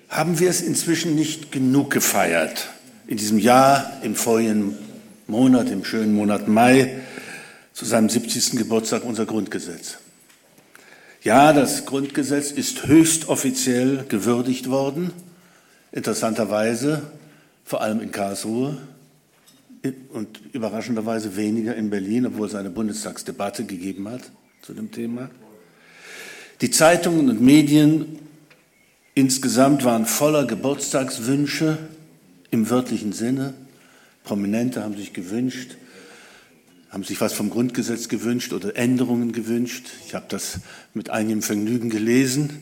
Haben wir es inzwischen nicht genug gefeiert? In diesem Jahr, im vorigen Monat, im schönen Monat Mai, zu seinem 70. Geburtstag unser Grundgesetz. Ja, das Grundgesetz ist höchst offiziell gewürdigt worden, interessanterweise vor allem in Karlsruhe und überraschenderweise weniger in Berlin, obwohl es eine Bundestagsdebatte gegeben hat zu dem Thema. Die Zeitungen und Medien insgesamt waren voller Geburtstagswünsche im wörtlichen Sinne. Prominente haben sich gewünscht, haben sich was vom Grundgesetz gewünscht oder Änderungen gewünscht. Ich habe das mit einigem Vergnügen gelesen.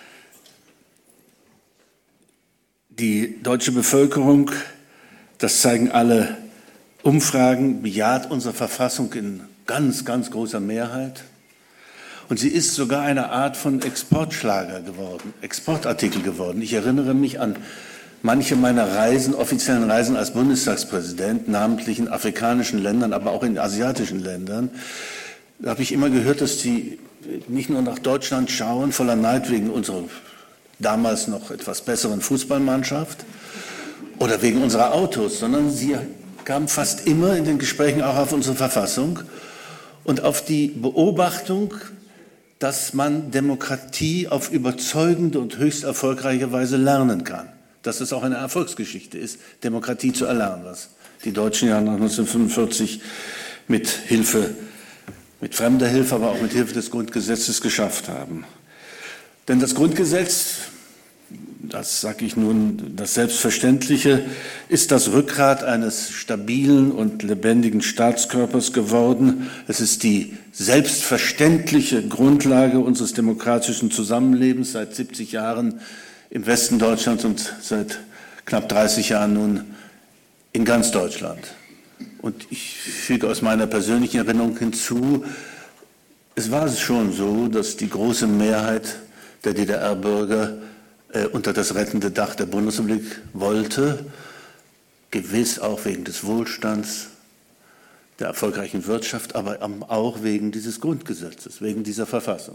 Die deutsche Bevölkerung, das zeigen alle Umfragen, bejaht unsere Verfassung in ganz, ganz großer Mehrheit. Und sie ist sogar eine Art von Exportschlager geworden, Exportartikel geworden. Ich erinnere mich an manche meiner Reisen, offiziellen Reisen als Bundestagspräsident, namentlich in afrikanischen Ländern, aber auch in asiatischen Ländern. Da habe ich immer gehört, dass die nicht nur nach Deutschland schauen, voller Neid wegen unserer damals noch etwas besseren Fußballmannschaft oder wegen unserer Autos, sondern sie kamen fast immer in den Gesprächen auch auf unsere Verfassung und auf die Beobachtung, dass man Demokratie auf überzeugende und höchst erfolgreiche Weise lernen kann. Dass es auch eine Erfolgsgeschichte ist, Demokratie zu erlernen, was die Deutschen ja nach 1945 mit fremder Hilfe, aber auch mit Hilfe des Grundgesetzes geschafft haben. Denn das Grundgesetz, das sage ich nun, das Selbstverständliche, ist das Rückgrat eines stabilen und lebendigen Staatskörpers geworden. Es ist die selbstverständliche Grundlage unseres demokratischen Zusammenlebens seit 70 Jahren im Westen Deutschlands und seit knapp 30 Jahren nun in ganz Deutschland. Und ich füge aus meiner persönlichen Erinnerung hinzu, es war schon so, dass die große Mehrheit der DDR-Bürger unter das rettende Dach der Bundesrepublik wollte, gewiss auch wegen des Wohlstands, der erfolgreichen Wirtschaft, aber auch wegen dieses Grundgesetzes, wegen dieser Verfassung.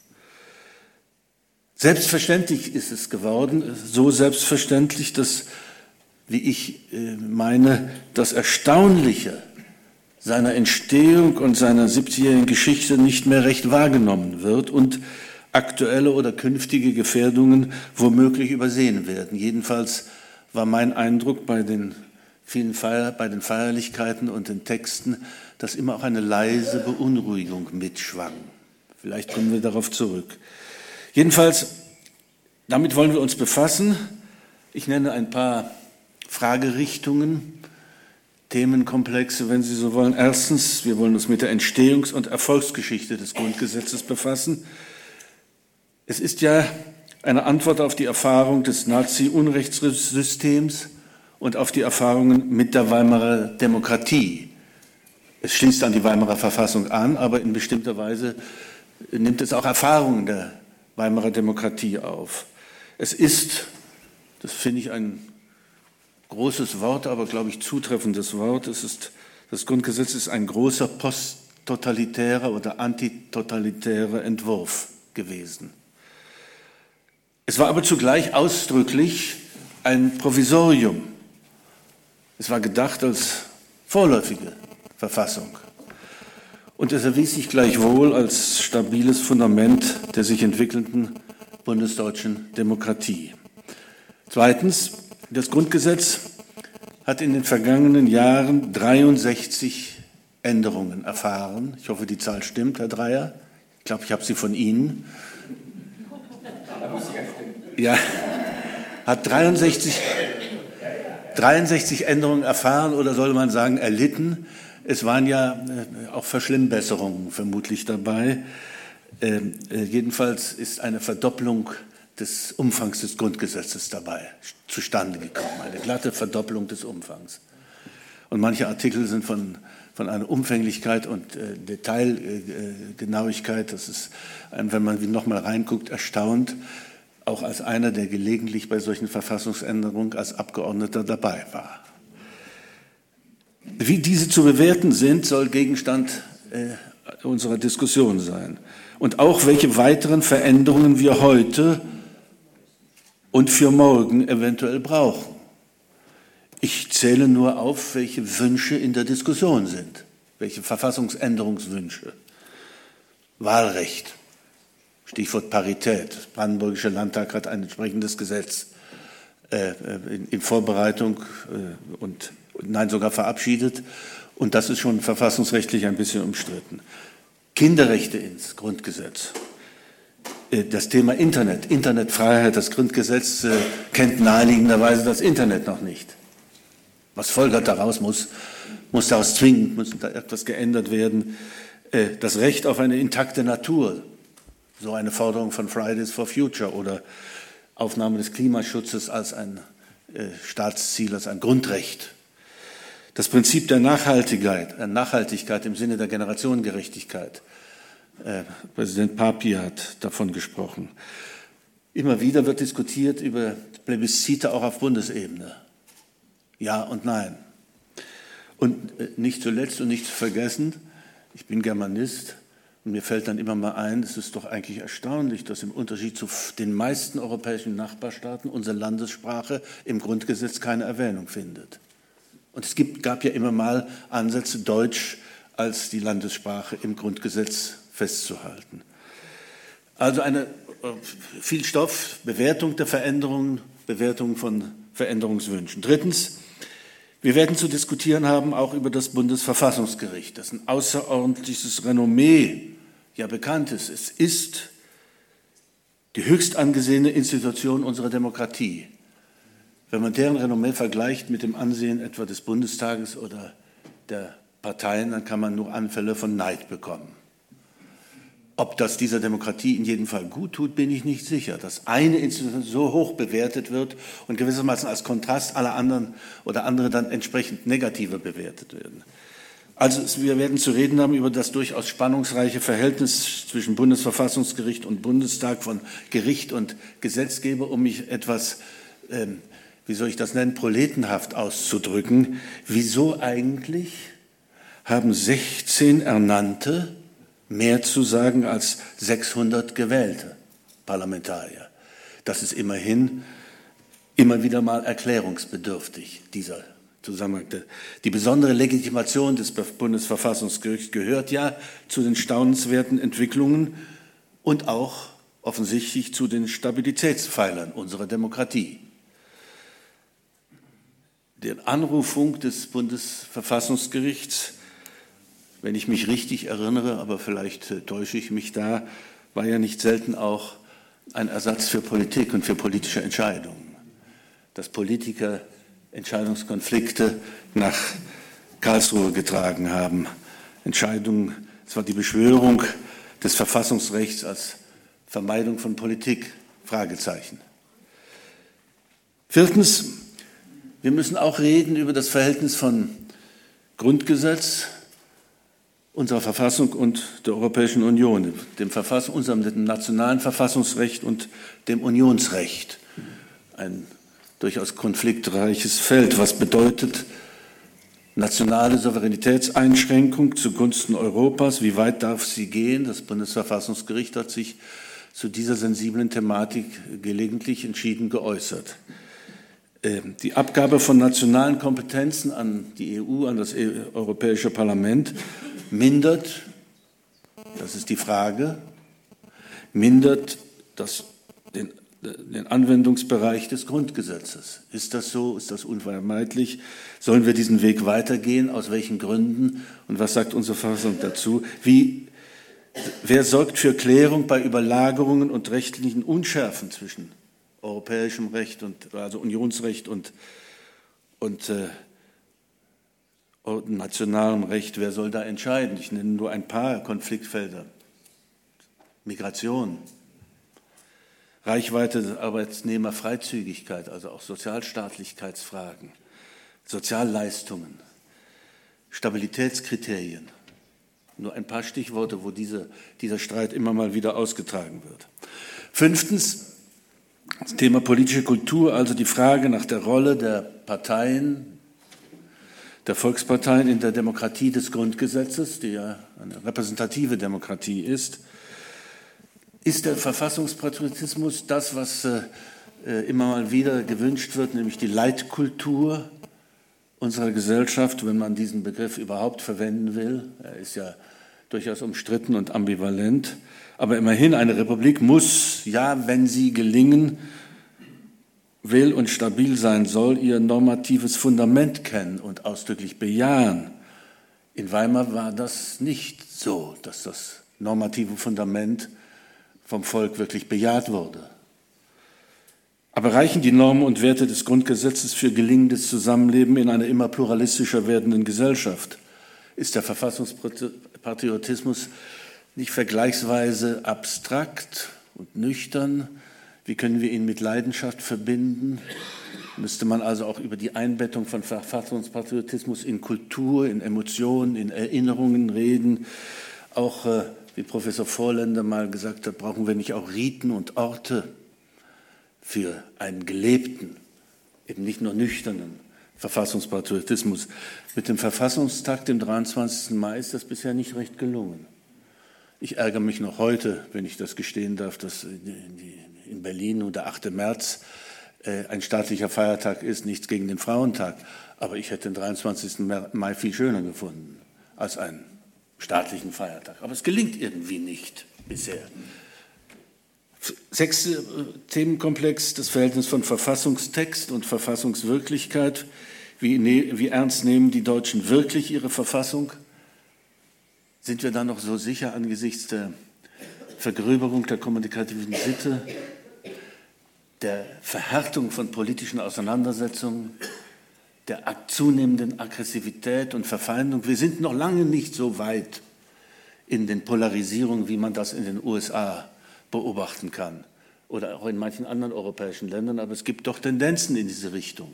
Selbstverständlich ist es geworden, so selbstverständlich, dass, wie ich meine, das Erstaunliche seiner Entstehung und seiner 70-jährigen Geschichte nicht mehr recht wahrgenommen wird und aktuelle oder künftige Gefährdungen womöglich übersehen werden. Jedenfalls war mein Eindruck bei den Feierlichkeiten und den Texten, dass immer auch eine leise Beunruhigung mitschwang. Vielleicht kommen wir darauf zurück. Jedenfalls, damit wollen wir uns befassen. Ich nenne ein paar Fragerichtungen, Themenkomplexe, wenn Sie so wollen. Erstens, wir wollen uns mit der Entstehungs- und Erfolgsgeschichte des Grundgesetzes befassen. Es ist ja eine Antwort auf die Erfahrung des Nazi-Unrechtssystems und auf die Erfahrungen mit der Weimarer Demokratie. Es schließt an die Weimarer Verfassung an, aber in bestimmter Weise nimmt es auch Erfahrungen der Weimarer Demokratie auf. Es ist, das finde ich ein großes Wort, aber glaube ich zutreffendes Wort, das Grundgesetz ist ein großer posttotalitärer oder antitotalitärer Entwurf gewesen. Es war aber zugleich ausdrücklich ein Provisorium. Es war gedacht als vorläufige Verfassung. Und es erwies sich gleichwohl als stabiles Fundament der sich entwickelnden bundesdeutschen Demokratie. Zweitens, das Grundgesetz hat in den vergangenen Jahren 63 Änderungen erfahren. Ich hoffe, die Zahl stimmt, Herr Dreyer. Ich glaube, ich habe sie von Ihnen. Ja, hat 63 Änderungen erfahren oder soll man sagen erlitten. Es waren ja auch Verschlimmbesserungen vermutlich dabei. Jedenfalls ist eine Verdopplung des Umfangs des Grundgesetzes dabei zustande gekommen, eine glatte Verdopplung des Umfangs. Und manche Artikel sind von einer Umfänglichkeit und Detailgenauigkeit, das ist, wenn man nochmal reinguckt, erstaunt, auch als einer, der gelegentlich bei solchen Verfassungsänderungen als Abgeordneter dabei war. Wie diese zu bewerten sind, soll Gegenstand unserer Diskussion sein. Und auch welche weiteren Veränderungen wir heute und für morgen eventuell brauchen. Ich zähle nur auf, welche Wünsche in der Diskussion sind, welche Verfassungsänderungswünsche. Wahlrecht, Stichwort Parität. Der Brandenburgische Landtag hat ein entsprechendes Gesetz in Vorbereitung und nein, sogar verabschiedet. Und das ist schon verfassungsrechtlich ein bisschen umstritten. Kinderrechte ins Grundgesetz. Das Thema Internet, Internetfreiheit, das Grundgesetz kennt naheliegenderweise das Internet noch nicht. Was folgert daraus, muss daraus zwingend, muss da etwas geändert werden. Das Recht auf eine intakte Natur, so eine Forderung von Fridays for Future oder Aufnahme des Klimaschutzes als ein Staatsziel, als ein Grundrecht. Das Prinzip der Nachhaltigkeit im Sinne der Generationengerechtigkeit. Präsident Papi hat davon gesprochen. Immer wieder wird diskutiert über Plebiszite auch auf Bundesebene. Ja und nein. Und nicht zuletzt und nicht zu vergessen, ich bin Germanist und mir fällt dann immer mal ein, es ist doch eigentlich erstaunlich, dass im Unterschied zu den meisten europäischen Nachbarstaaten unsere Landessprache im Grundgesetz keine Erwähnung findet. Und es gab ja immer mal Ansätze, Deutsch als die Landessprache im Grundgesetz festzuhalten. Also viel Stoff, Bewertung der Veränderungen, Bewertung von Veränderungswünschen. Drittens, wir werden zu diskutieren haben auch über das Bundesverfassungsgericht, das ein außerordentliches Renommee ja bekannt ist. Es ist die höchst angesehene Institution unserer Demokratie. Wenn man deren Renommee vergleicht mit dem Ansehen etwa des Bundestages oder der Parteien, dann kann man nur Anfälle von Neid bekommen. Ob das dieser Demokratie in jedem Fall gut tut, bin ich nicht sicher. Dass eine Institution so hoch bewertet wird und gewissermaßen als Kontrast aller anderen oder andere dann entsprechend negativer bewertet werden. Also wir werden zu reden haben über das durchaus spannungsreiche Verhältnis zwischen Bundesverfassungsgericht und Bundestag, von Gericht und Gesetzgeber, um mich etwas, wie soll ich das nennen, proletenhaft auszudrücken. Wieso eigentlich haben 16 Ernannte mehr zu sagen als 600 gewählte Parlamentarier? Das ist immerhin immer wieder mal erklärungsbedürftig, dieser Zusammenhang. Die besondere Legitimation des Bundesverfassungsgerichts gehört ja zu den staunenswerten Entwicklungen und auch offensichtlich zu den Stabilitätspfeilern unserer Demokratie. Die Anrufung des Bundesverfassungsgerichts, wenn ich mich richtig erinnere, aber vielleicht täusche ich mich da, war ja nicht selten auch ein Ersatz für Politik und für politische Entscheidungen. Dass Politiker Entscheidungskonflikte nach Karlsruhe getragen haben. Entscheidungen, es war die Beschwörung des Verfassungsrechts als Vermeidung von Politik, Fragezeichen. Viertens, wir müssen auch reden über das Verhältnis von Grundgesetz, unserer Verfassung und der Europäischen Union, unserem nationalen Verfassungsrecht und dem Unionsrecht. Ein durchaus konfliktreiches Feld. Was bedeutet nationale Souveränitätseinschränkung zugunsten Europas? Wie weit darf sie gehen? Das Bundesverfassungsgericht hat sich zu dieser sensiblen Thematik gelegentlich entschieden geäußert. Die Abgabe von nationalen Kompetenzen an die EU, an das Europäische Parlament, mindert, das ist die Frage, mindert den Anwendungsbereich des Grundgesetzes. Ist das so? Ist das unvermeidlich? Sollen wir diesen Weg weitergehen? Aus welchen Gründen? Und was sagt unsere Verfassung dazu? Wer sorgt für Klärung bei Überlagerungen und rechtlichen Unschärfen zwischen europäischem Recht also Unionsrecht und nationalem Recht? Wer soll da entscheiden? Ich nenne nur ein paar Konfliktfelder. Migration, Reichweite der Arbeitnehmerfreizügigkeit, also auch Sozialstaatlichkeitsfragen, Sozialleistungen, Stabilitätskriterien. Nur ein paar Stichworte, wo dieser Streit immer mal wieder ausgetragen wird. Fünftens, das Thema politische Kultur, also die Frage nach der Rolle der Parteien, der Volksparteien in der Demokratie des Grundgesetzes, die ja eine repräsentative Demokratie ist. Ist der Verfassungspatriotismus das, was immer mal wieder gewünscht wird, nämlich die Leitkultur unserer Gesellschaft, wenn man diesen Begriff überhaupt verwenden will. Er ist ja durchaus umstritten und ambivalent. Aber immerhin, eine Republik muss, ja, wenn sie gelingen will und stabil sein soll, ihr normatives Fundament kennen und ausdrücklich bejahen. In Weimar war das nicht so, dass das normative Fundament vom Volk wirklich bejaht wurde. Aber reichen die Normen und Werte des Grundgesetzes für gelingendes Zusammenleben in einer immer pluralistischer werdenden Gesellschaft? Ist der Verfassungspatriotismus nicht vergleichsweise abstrakt und nüchtern? Wie können wir ihn mit Leidenschaft verbinden? Müsste man also auch über die Einbettung von Verfassungspatriotismus in Kultur, in Emotionen, in Erinnerungen reden? Auch, wie Professor Vorländer mal gesagt hat, brauchen wir nicht auch Riten und Orte für einen gelebten, eben nicht nur nüchternen Verfassungspatriotismus? Mit dem Verfassungstag, dem 23. Mai, ist das bisher nicht recht gelungen. Ich ärgere mich noch heute, wenn ich das gestehen darf, dass in Berlin nur der 8. März ein staatlicher Feiertag ist, nichts gegen den Frauentag. Aber ich hätte den 23. Mai viel schöner gefunden als einen staatlichen Feiertag. Aber es gelingt irgendwie nicht bisher. 6. Themenkomplex, das Verhältnis von Verfassungstext und Verfassungswirklichkeit. Wie ernst nehmen die Deutschen wirklich ihre Verfassung? Sind wir da noch so sicher angesichts der Vergröberung der kommunikativen Sitte, der Verhärtung von politischen Auseinandersetzungen, der zunehmenden Aggressivität und Verfeindung? Wir sind noch lange nicht so weit in den Polarisierungen, wie man das in den USA beobachten kann oder auch in manchen anderen europäischen Ländern, aber es gibt doch Tendenzen in diese Richtung.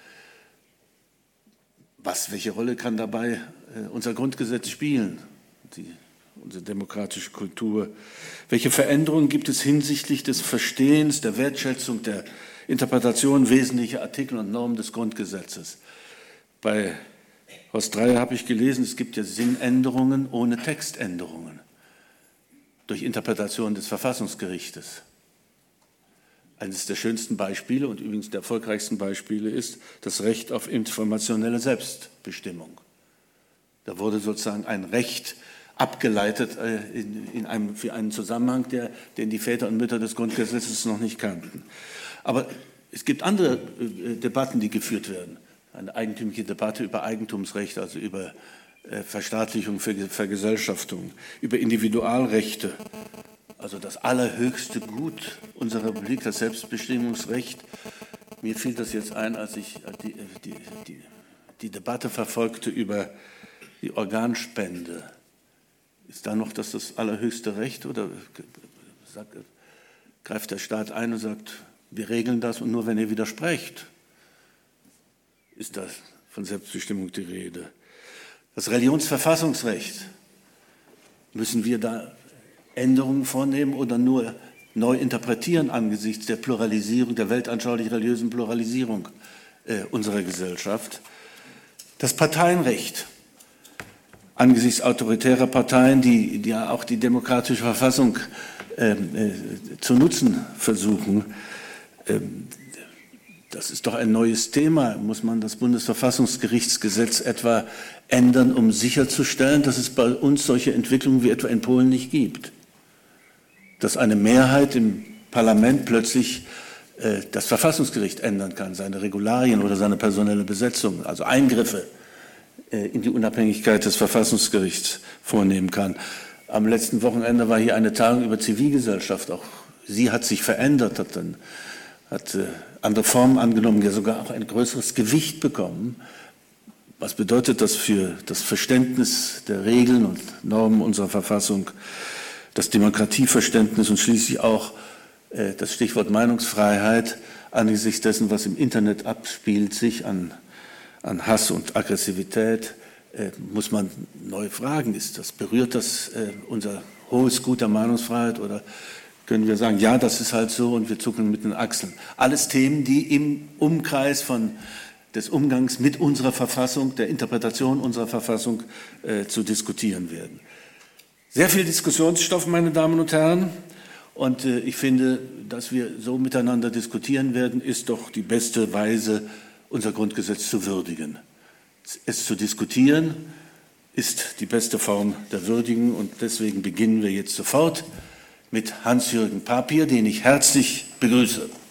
Welche Rolle kann dabei unser Grundgesetz spielen, unsere demokratische Kultur? Welche Veränderungen gibt es hinsichtlich des Verstehens, der Wertschätzung, der Interpretation wesentlicher Artikel und Normen des Grundgesetzes? Bei Horst Dreier habe ich gelesen, es gibt ja Sinnänderungen ohne Textänderungen durch Interpretation des Verfassungsgerichtes. Eines der schönsten Beispiele und übrigens der erfolgreichsten Beispiele ist das Recht auf informationelle Selbstbestimmung. Da wurde sozusagen ein Recht abgeleitet für einen Zusammenhang, den die Väter und Mütter des Grundgesetzes noch nicht kannten. Aber es gibt andere Debatten, die geführt werden. Eine eigentümliche Debatte über Eigentumsrecht, also über Verstaatlichung, Vergesellschaftung, über Individualrechte, also das allerhöchste Gut unserer Republik, das Selbstbestimmungsrecht. Mir fiel das jetzt ein, als ich die Debatte verfolgte über die Organspende. Ist da noch das allerhöchste Recht oder greift der Staat ein und sagt, wir regeln das und nur wenn ihr widersprecht, ist das von Selbstbestimmung die Rede? Das Religionsverfassungsrecht, müssen wir da Änderungen vornehmen oder nur neu interpretieren angesichts der Pluralisierung, der weltanschaulich-religiösen Pluralisierung unserer Gesellschaft? Das Parteienrecht, angesichts autoritärer Parteien, die ja auch die demokratische Verfassung zu nutzen versuchen, das ist doch ein neues Thema. Muss man das Bundesverfassungsgerichtsgesetz etwa ändern, um sicherzustellen, dass es bei uns solche Entwicklungen wie etwa in Polen nicht gibt? Dass eine Mehrheit im Parlament plötzlich das Verfassungsgericht ändern kann, seine Regularien oder seine personelle Besetzung, also Eingriffe in die Unabhängigkeit des Verfassungsgerichts vornehmen kann. Am letzten Wochenende war hier eine Tagung über Zivilgesellschaft. Auch sie hat sich verändert, hat andere Formen angenommen, ja sogar auch ein größeres Gewicht bekommen. Was bedeutet das für das Verständnis der Regeln und Normen unserer Verfassung, das Demokratieverständnis und schließlich auch das Stichwort Meinungsfreiheit angesichts dessen, was im Internet abspielt, sich an Hass und Aggressivität, muss man neu fragen, berührt das unser hohes Gut der Meinungsfreiheit oder können wir sagen, ja, das ist halt so und wir zucken mit den Achseln. Alles Themen, die im Umkreis des Umgangs mit unserer Verfassung, der Interpretation unserer Verfassung zu diskutieren werden. Sehr viel Diskussionsstoff, meine Damen und Herren. Und ich finde, dass wir so miteinander diskutieren werden, ist doch die beste Weise, unser Grundgesetz zu würdigen. Es zu diskutieren ist die beste Form der Würdigung und deswegen beginnen wir jetzt sofort mit Hans-Jürgen Papier, den ich herzlich begrüße.